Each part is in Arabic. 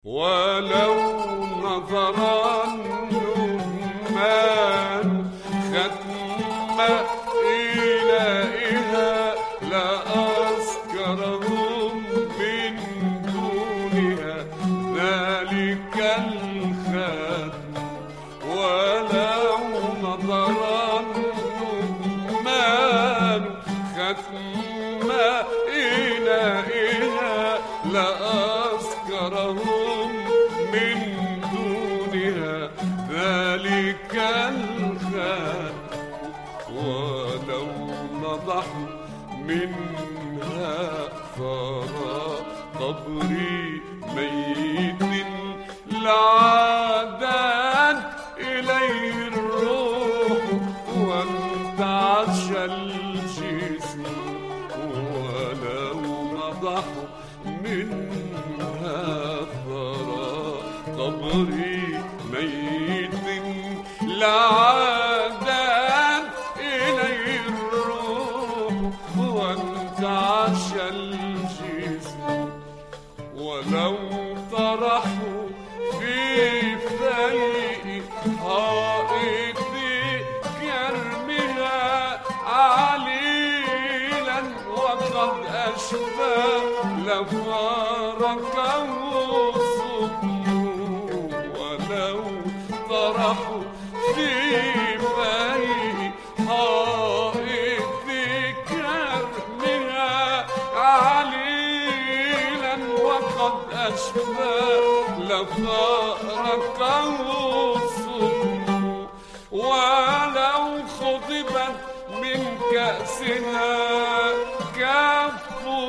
ولو نظر النعمان ختم إليها لأسكرهم من دونها ذلك الختم. ولو نظر النعمان ختم إليها لأسكرهم من دونها ذلك الختم. ولو نضحوا منها ثرى قبري ميت لعادت إليه الروح وانتعش الجسم. ولو نضحوا منها ثرى قبري ميت لعادت إليه الروح وانتعش الجسم. ولو طرحوا في فيء حائط كرمها عليلا وقد أشبى لفارقه صبح. ولو طرحوا في فيء حائط كرمها عليلا وقد أشبى لفارقه صبح. ولو خضبت من كأسها كف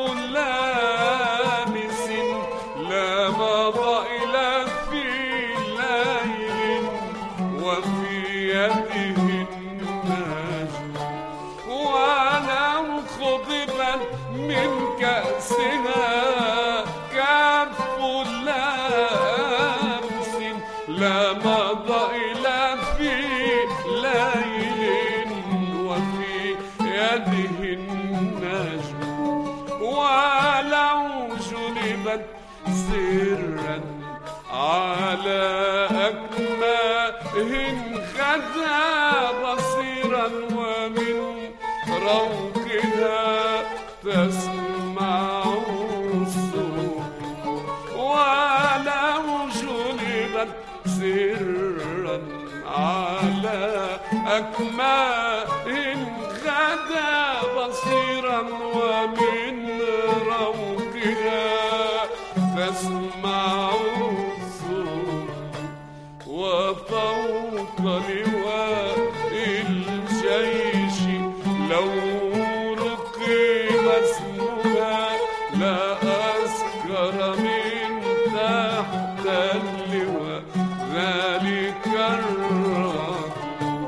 لامس لا مضى إلى في ليل وفي يده النجم. ولو خضبت من كأسها كف لامس لا مضى إلى في ليل وفي يده النجم. ولو جلبت سرا على أكماه غدا بصيرا ومن روقها تسمع الصوت. ولو جلبت سرا على أكماه غدا بصيرا ومن روقها تسمع الصوت. وفوق لواء الجيش لو رقم اسمها لا أسكر من تحت اللواء ذلك الركب.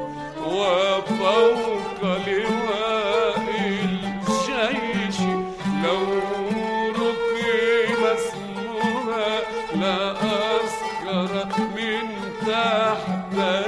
وفوق لواء الجيش لو رقم اسمها لا أسكر من تحت